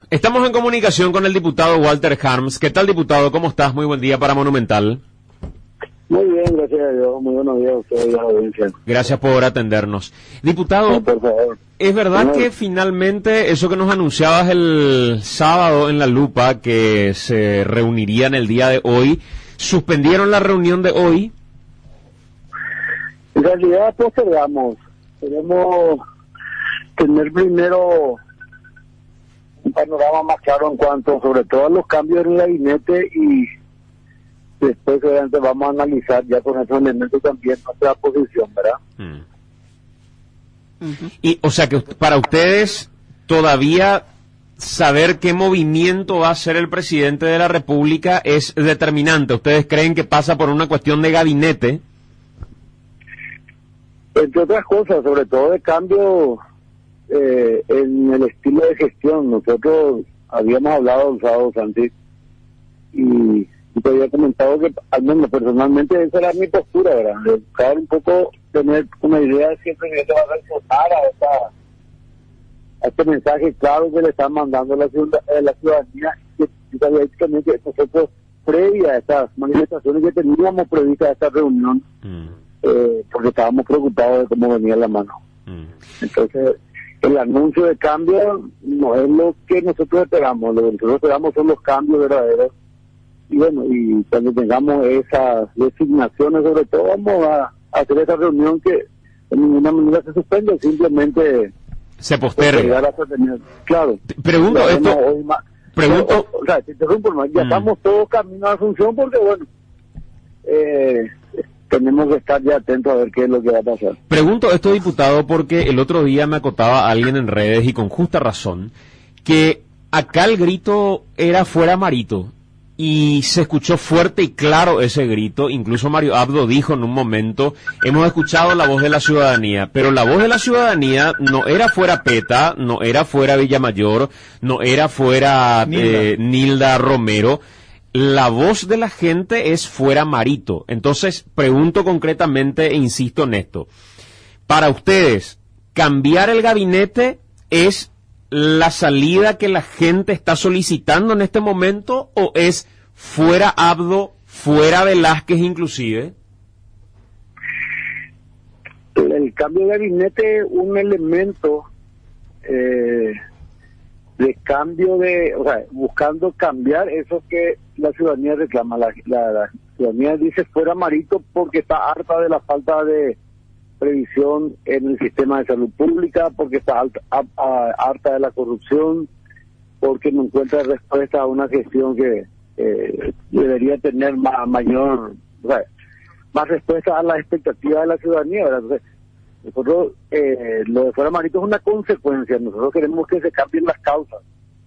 Estamos en comunicación con el diputado Walter Harms. ¿Qué tal, diputado? ¿Cómo estás? Muy buen día para Monumental. Muy bien, gracias a Dios. Muy buenos días a ustedes y a la audiencia. Gracias por atendernos. Diputado, No, por favor. ¿es verdad No. que finalmente eso que nos anunciabas el sábado en La Lupa, que se reunirían el día de hoy, suspendieron la reunión de hoy? En realidad postergamos. Queremos tener primero un panorama más claro en cuanto sobre todo a los cambios en el gabinete y después obviamente vamos a analizar ya con esos elementos también nuestra posición, ¿verdad? Y, o sea que para ustedes todavía saber qué movimiento va a hacer el presidente de la República es determinante. ¿Ustedes creen que pasa por una cuestión de gabinete? Entre otras cosas, sobre todo de cambio en el estilo de gestión. Nosotros habíamos hablado el sábado, Santi, y te había comentado que, al menos personalmente, esa era mi postura, ¿verdad? De buscar un poco, tener una idea de si el presidente va a reforzar a este mensaje claro que le están mandando a la ciudadanía, que yo había dicho también que nosotros, previa a estas manifestaciones que teníamos previstas a esta reunión, porque estábamos preocupados de cómo venía la mano. Entonces, el anuncio de cambio no es lo que nosotros esperamos. Lo que nosotros esperamos son los cambios verdaderos. Y bueno, y cuando tengamos esas designaciones, sobre todo, vamos a hacer esa reunión que de ninguna manera se suspende, simplemente se posterga. Claro. Pregunto ya esto. Pregunto. O sea, te interrumpo, ya estamos todos camino a Asunción porque, bueno, tenemos que estar ya atentos a ver qué es lo que va a pasar. Pregunto esto, diputado, porque el otro día me acotaba alguien en redes, y con justa razón, que acá el grito era fuera Marito, y se escuchó fuerte y claro ese grito. Incluso Mario Abdo dijo en un momento, hemos escuchado la voz de la ciudadanía, pero la voz de la ciudadanía no era fuera PETA, no era fuera Villamayor, no era fuera Nilda Romero. La voz de la gente es fuera Marito. Entonces, pregunto concretamente e insisto en esto. Para ustedes, ¿cambiar el gabinete es la salida que la gente está solicitando en este momento, o es fuera Abdo, fuera Velázquez inclusive? El cambio de gabinete es un elemento de cambio o sea, buscando cambiar eso que la ciudadanía reclama. La ciudadanía dice fuera Marito porque está harta de la falta de previsión en el sistema de salud pública, porque está harta de la corrupción, porque no encuentra respuesta a una gestión que debería tener mayor, o sea, más respuesta a las expectativas de la ciudadanía, ¿verdad? Entonces, nosotros, lo de fuera Marito es una consecuencia. Nosotros queremos que se cambien las causas.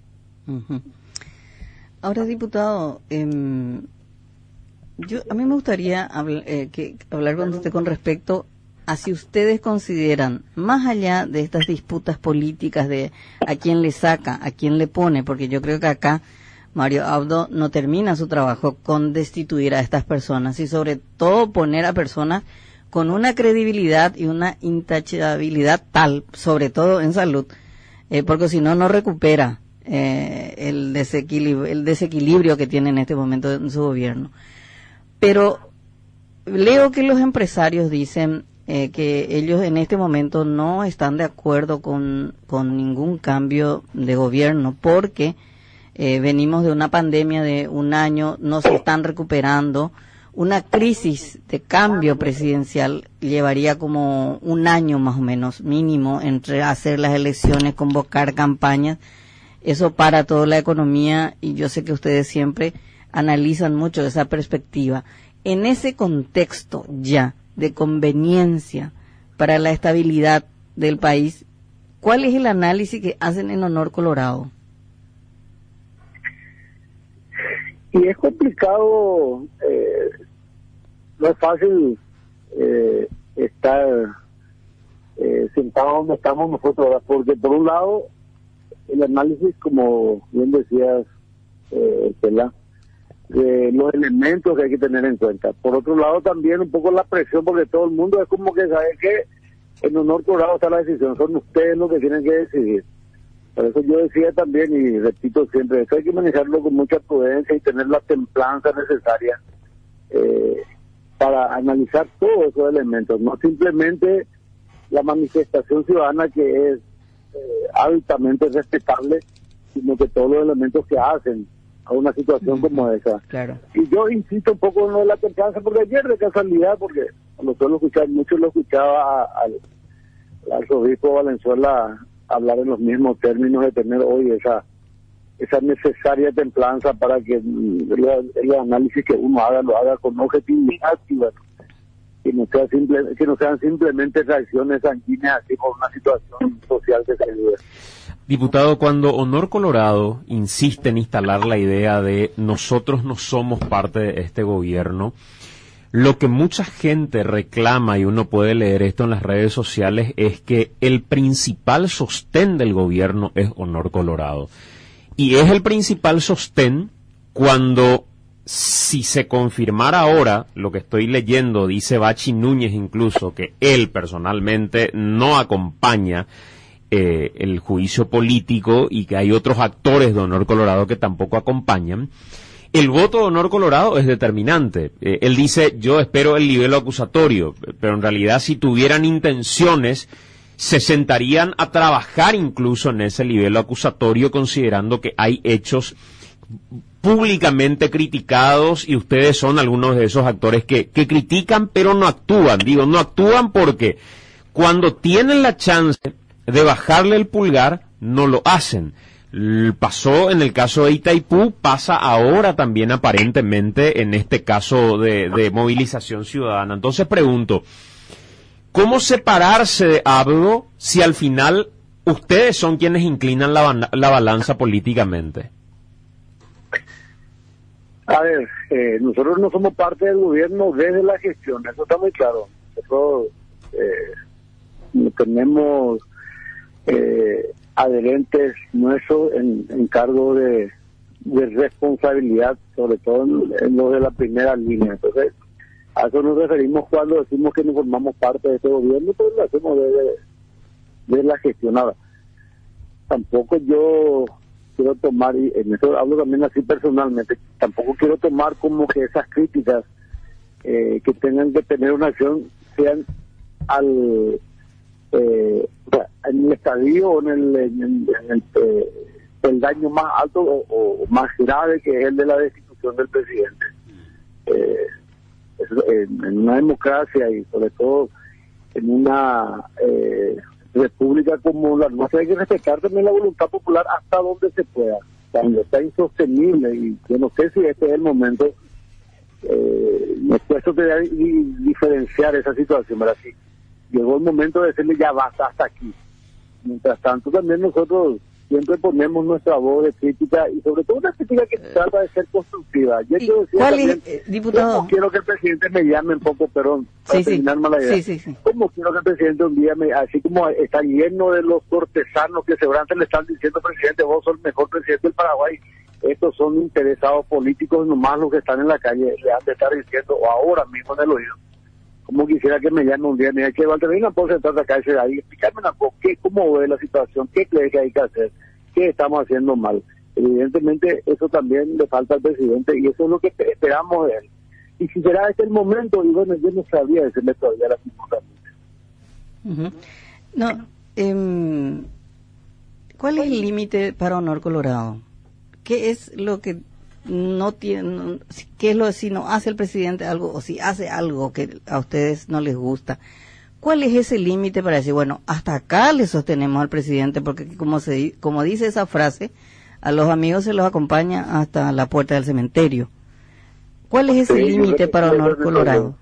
Ahora, diputado, a mí me gustaría hablar con usted con respecto a si ustedes consideran, más allá de estas disputas políticas de a quién le saca, a quién le pone, porque yo creo que acá Mario Abdo no termina su trabajo con destituir a estas personas, y sobre todo poner a personas con una credibilidad y una intachabilidad tal, sobre todo en salud, porque si no, no recupera el desequilibrio que tiene en este momento en su gobierno. Pero leo que los empresarios dicen que ellos en este momento no están de acuerdo con ningún cambio de gobierno, porque venimos de una pandemia de un año, no se están recuperando. Una crisis de cambio presidencial llevaría como un año más o menos mínimo entre hacer las elecciones, convocar campañas. Eso para toda la economía, y yo sé que ustedes siempre analizan mucho esa perspectiva. En ese contexto ya de conveniencia para la estabilidad del país, ¿cuál es el análisis que hacen en Honor Colorado? Y es complicado, no es fácil estar sentados donde estamos nosotros, ¿verdad? Porque por un lado, el análisis, como bien decías, ¿verdad?, de los elementos que hay que tener en cuenta. Por otro lado, también un poco la presión, porque todo el mundo es como que sabe que en Honor Colorado está la decisión, son ustedes los que tienen que decidir. Por eso yo decía también, y repito siempre, eso hay que manejarlo con mucha prudencia y tener la templanza necesaria para analizar todos esos elementos, no simplemente la manifestación ciudadana, que es altamente respetable, sino que todos los elementos que hacen a una situación como esa. Claro. Y yo insisto un poco en lo de la templanza, porque ayer de casualidad, porque lo suelo escuchar mucho, lo escuchaba al arzobispo Valenzuela hablar en los mismos términos, de tener hoy esa necesaria templanza para que el análisis que uno haga lo haga con objetividad, que no sean simplemente reacciones sanguíneas así por una situación social que se vive. Diputado, cuando Honor Colorado insiste en instalar la idea de nosotros no somos parte de este gobierno, lo que mucha gente reclama, y uno puede leer esto en las redes sociales, es que el principal sostén del gobierno es Honor Colorado. Y es el principal sostén cuando, si se confirmara ahora, lo que estoy leyendo, dice Bachi Núñez incluso, que él personalmente no acompaña el juicio político y que hay otros actores de Honor Colorado que tampoco acompañan, el voto de Honor Colorado es determinante. Él dice, yo espero el libelo acusatorio, pero en realidad si tuvieran intenciones, se sentarían a trabajar incluso en ese libelo acusatorio, considerando que hay hechos públicamente criticados y ustedes son algunos de esos actores que critican pero no actúan. Digo, no actúan porque cuando tienen la chance de bajarle el pulgar, no lo hacen. Pasó en el caso de Itaipú, pasa ahora también aparentemente en este caso de movilización ciudadana. Entonces pregunto, ¿cómo separarse de algo si al final ustedes son quienes inclinan la balanza políticamente? A ver, nosotros no somos parte del gobierno desde la gestión, eso está muy claro. Nosotros tenemos adherentes nuestros en cargo de responsabilidad, sobre todo en los de la primera línea. Entonces, a eso nos referimos cuando decimos que no formamos parte de este gobierno, pues lo hacemos de la gestión. Ahora, tampoco yo quiero tomar, y en eso hablo también así personalmente, tampoco quiero tomar como que esas críticas que tengan que tener una acción sean en el estadio o en el daño más alto o más grave, que es el de la destitución del presidente. En una democracia y sobre todo en una república como la nuestra hay que respetar también la voluntad popular hasta donde se pueda. Cuando está insostenible, y yo no sé si este es el momento, me cuesta diferenciar esa situación, ¿verdad? Sí, llegó el momento de decirle ya basta, hasta aquí. Mientras tanto también nosotros siempre ponemos nuestra voz de crítica, y sobre todo una crítica que trata de ser constructiva. Yo decía ¿cuál también, es, diputado? ¿cómo quiero que el presidente me llame un poco, perdón, para terminar mala idea? Sí. ¿Cómo quiero que el presidente un día, así como está lleno de los cortesanos que seguramente le están diciendo, presidente, vos sos el mejor presidente del Paraguay, estos son interesados políticos nomás los que están en la calle, le han de estar diciendo, o ahora mismo en el oído, como quisiera que me llame un día, me diga, che, Walter, venga, puedo sentarse acá y ahí, explícame una poco, cómo ve la situación, qué crees que hay que hacer, qué estamos haciendo mal. Evidentemente eso también le falta al presidente y eso es lo que esperamos de él. Y si será este el momento, y bueno, yo no sabría decirle todavía la misma. No, ¿cuál es el límite para Honor Colorado? ¿Qué es lo que no tiene, qué es lo si no hace el presidente algo o si hace algo que a ustedes no les gusta? ¿Cuál es ese límite para decir, bueno, hasta acá le sostenemos al presidente? Porque como dice esa frase, a los amigos se los acompaña hasta la puerta del cementerio. ¿Cuál es ese límite para Honor Colorado?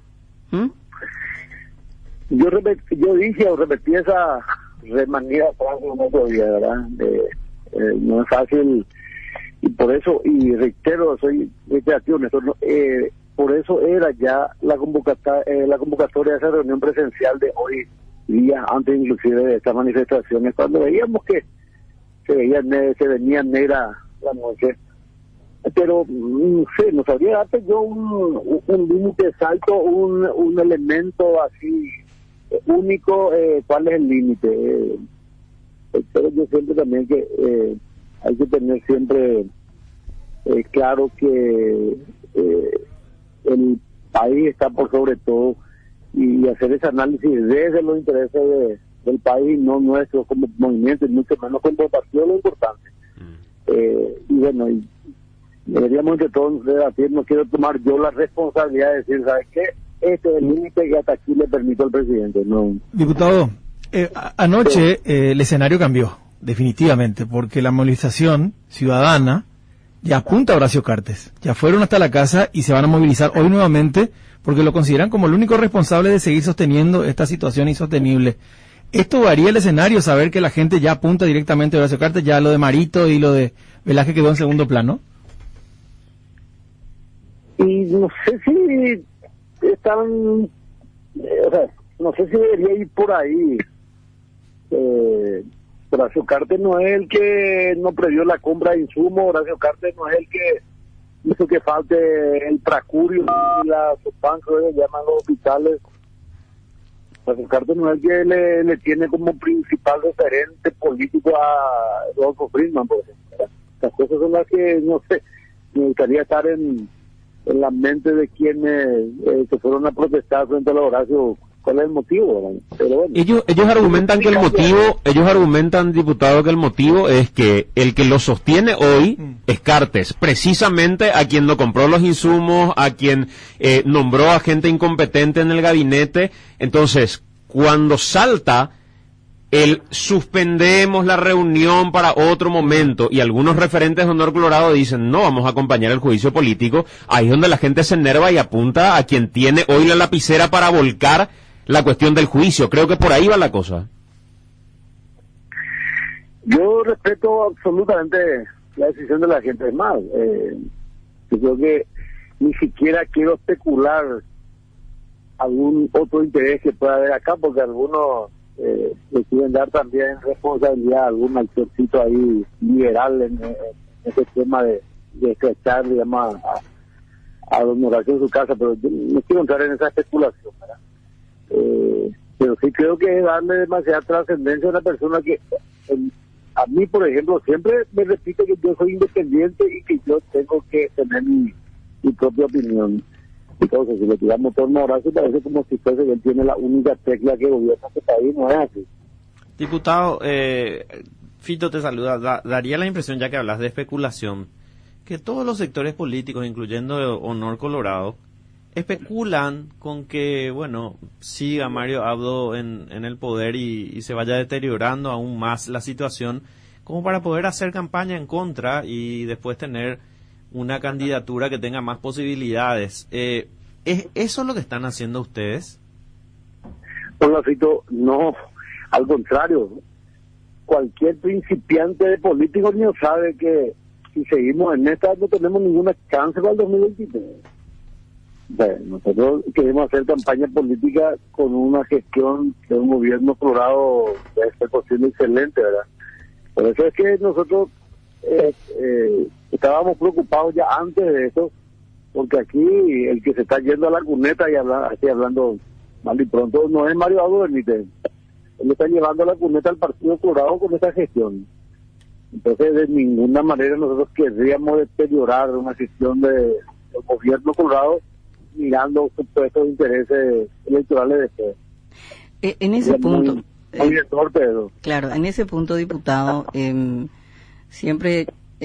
Yo dije o repetí esa remanida frase un otro día, ¿verdad? No es fácil, y por eso, y reitero, soy reiterativo, por eso era ya la convocatoria de esa reunión presencial de hoy, días antes inclusive de estas manifestaciones, cuando veíamos que se venía negra la noche. Pero no sé, no sabría darte yo un límite exacto, un elemento así único. ¿Cuál es el límite? Pero yo siempre también que hay que tener siempre claro que el país está por sobre todo, y hacer ese análisis desde los intereses del país, no nuestro como movimiento, y mucho menos como partido, lo importante. Y bueno, y deberíamos entre todos debatir. No quiero tomar yo la responsabilidad de decir, ¿sabes qué? Este es el límite que hasta aquí le permito al presidente. No. Diputado, anoche el escenario cambió, definitivamente, porque la movilización ciudadana ya apunta a Horacio Cartes. Ya fueron hasta la casa y se van a movilizar hoy nuevamente porque lo consideran como el único responsable de seguir sosteniendo esta situación insostenible. ¿Esto varía el escenario, saber que la gente ya apunta directamente a Horacio Cartes, ya lo de Marito y lo de Velázquez quedó en segundo plano? Y no sé si están, o sea, no sé si debería ir por ahí. Horacio Cartes no es el que no previó la compra de insumos, Horacio Cartes no es el que hizo que falte el pracurio y la sopanco, que llaman los hospitales. Horacio Cartes no es el que le tiene como principal referente político a Rodolfo Friedman, por ejemplo. Estas cosas son las que, no sé, me gustaría estar en la mente de quienes se fueron a protestar frente a la Horacio. ¿Cuál es el motivo? Pero bueno, ellos argumentan que el motivo, diputado, que el motivo es que el que lo sostiene hoy es Cartes, precisamente a quien no compró los insumos, a quien nombró a gente incompetente en el gabinete. Entonces, cuando salta el suspendemos la reunión para otro momento, y algunos referentes de Honor Colorado dicen no vamos a acompañar el juicio político, ahí es donde la gente se enerva y apunta a quien tiene hoy la lapicera para volcar la cuestión del juicio. Creo que por ahí va la cosa. yo respeto absolutamente la decisión de la gente. Es más, yo creo que ni siquiera quiero especular algún otro interés que pueda haber acá, porque algunos le quieren dar también responsabilidad a algún actorcito ahí liberal en ese tema de estrechar, digamos, a don Horacio en su casa, pero yo no quiero entrar en esa especulación, ¿verdad? Pero sí creo que es darle demasiada trascendencia a una persona que, a mí, por ejemplo, siempre me repite que yo soy independiente y que yo tengo que tener mi propia opinión. Entonces, si le tiramos torno a Horacio, parece como si fuese que él tiene la única tecla que gobierna este país. No es así. Diputado, Fito te saluda. Daría la impresión, ya que hablas de especulación, que todos los sectores políticos, incluyendo Honor Colorado, especulan con que, bueno, siga Mario Abdo en el poder y se vaya deteriorando aún más la situación, como para poder hacer campaña en contra y después tener una candidatura que tenga más posibilidades. ¿Es eso lo que están haciendo ustedes? Hola, Fito, no, al contrario. Cualquier principiante de político no sabe que si seguimos en esta no tenemos ninguna chance para el 2023. Bueno, nosotros queremos hacer campaña política con una gestión de un gobierno Colorado de esta cuestión excelente, ¿verdad? Por eso es que nosotros estábamos preocupados ya antes de eso, porque aquí el que se está yendo a la cuneta y hablando mal y pronto no es Mario Abdo Benítez. Él le está llevando a la cuneta al Partido Colorado con esta gestión. Entonces, de ninguna manera nosotros querríamos deteriorar una gestión del gobierno Colorado mirando supuestos intereses electorales después. En ese punto... Muy torpe, claro, en ese punto, diputado, siempre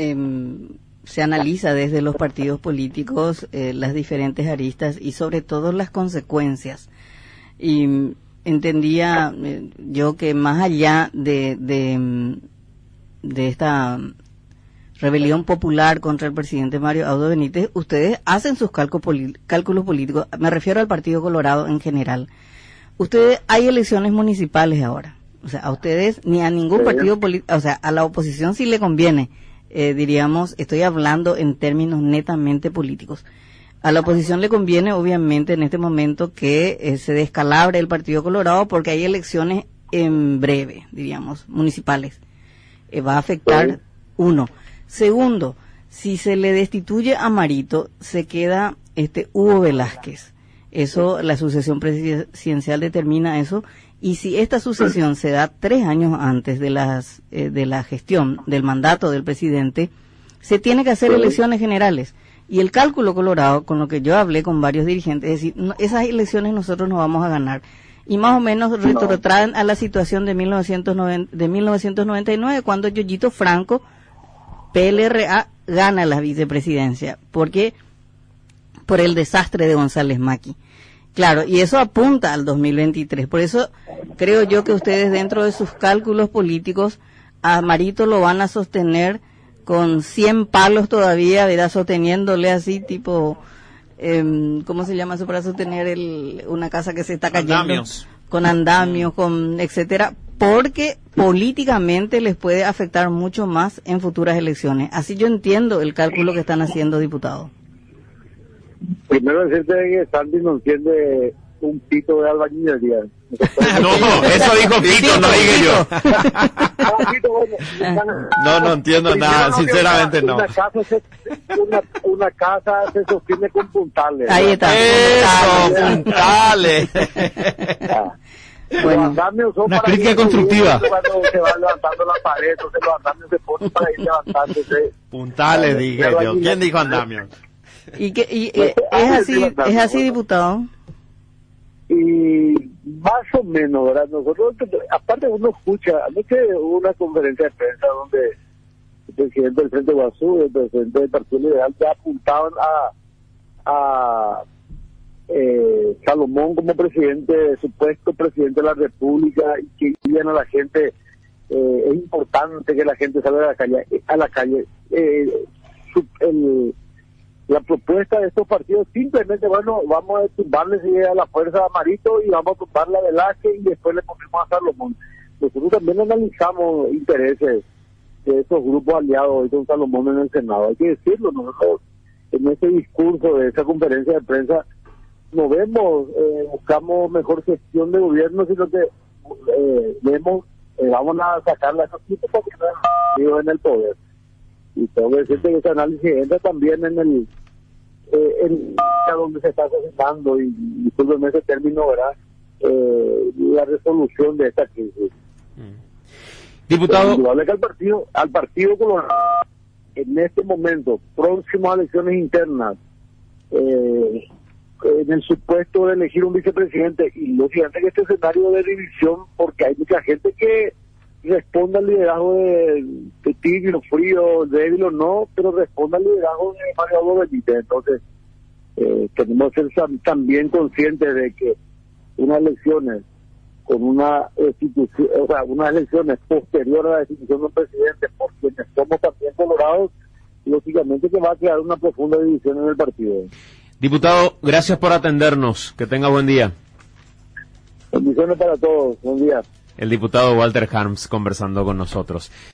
se analiza desde los partidos políticos las diferentes aristas y sobre todo las consecuencias. Y entendía yo que más allá de esta rebelión popular contra el presidente Mario Abdo Benítez, ustedes hacen sus cálculos políticos, me refiero al Partido Colorado en general. Ustedes, hay elecciones municipales ahora, o sea, a ustedes ni a ningún partido político, o sea, a la oposición sí le conviene, diríamos, estoy hablando en términos netamente políticos. A la oposición le conviene, obviamente, en este momento que se descalabre el Partido Colorado porque hay elecciones en breve, diríamos, municipales. Va a afectar, uno. Segundo, si se le destituye a Marito, se queda Hugo Velázquez. Eso, la sucesión presidencial determina eso, Y si esta sucesión se da 3 años antes de la gestión del mandato del presidente, se tiene que hacer elecciones generales. Y el cálculo colorado, con lo que yo hablé con varios dirigentes, es decir, esas elecciones nosotros no vamos a ganar. Y más o menos retrotraen a la situación de 1999, cuando Yoyito Franco, PLRA, gana la vicepresidencia, porque por el desastre de González Maqui. Claro, y eso apunta al 2023. Por eso creo yo que ustedes, dentro de sus cálculos políticos, a Marito lo van a sostener con 100 palos todavía, ¿verdad? Sosteniéndole así, tipo, ¿cómo se llama eso para sostener una casa que se está cayendo? Andamios. Con andamios, con etcétera, porque políticamente les puede afectar mucho más en futuras elecciones. Así yo entiendo el cálculo que están haciendo, diputado. Primero decirte que Sandy no entiende un pito de albañilería. No, eso dijo Pito, no dije yo. No entiendo nada, sinceramente no. Una casa se sostiene con puntales. Ahí está. Eso, puntales. Bueno, una crítica constructiva. Cuando se va levantando la pared, entonces los andamios se ponen para ir levantándose. Puntales, dije yo. ¿Quién dijo andamios? Es así, diputado. Y más o menos, ¿verdad? Nosotros, aparte uno escucha, anoche hubo una conferencia de prensa donde el presidente del Frente Guazú, el presidente del Partido Liberal, ya apuntaban a Salomón como presidente, supuesto presidente de la República, y que dirían a la gente, es importante que la gente salga a la calle. La propuesta de estos partidos simplemente, bueno, vamos a tumbarles a la fuerza a Marito y vamos a tumbarla a Velázquez y después le ponemos a Salomón. Nosotros también analizamos intereses de esos grupos aliados hoy con Salomón en el Senado. Hay que decirlo, nosotros en ese discurso de esa conferencia de prensa no vemos, buscamos mejor gestión de gobierno, sino que vemos, vamos a sacarla a esos tipos porque no en el poder. Y tengo que decirte que ese análisis entra también en donde se está asesinando, y disculpen ese término, ¿verdad? La resolución de esta crisis. Diputado. Es indudable que al partido colorado, en este momento, próximo a elecciones internas, en el supuesto de elegir un vicepresidente, y lógicamente que este escenario de división, porque hay mucha gente que responda al liderazgo de tibio, frío, débil o no, pero responda al liderazgo de Mario Benítez. Entonces, tenemos que ser también conscientes de que unas elecciones con una institución, o sea, unas elecciones posteriores a la destitución de un presidente, por quienes somos también colorados, lógicamente que va a crear una profunda división en el partido. Diputado, gracias por atendernos. Que tenga buen día. Bendiciones para todos. Buen día. El diputado Walter Harms conversando con nosotros.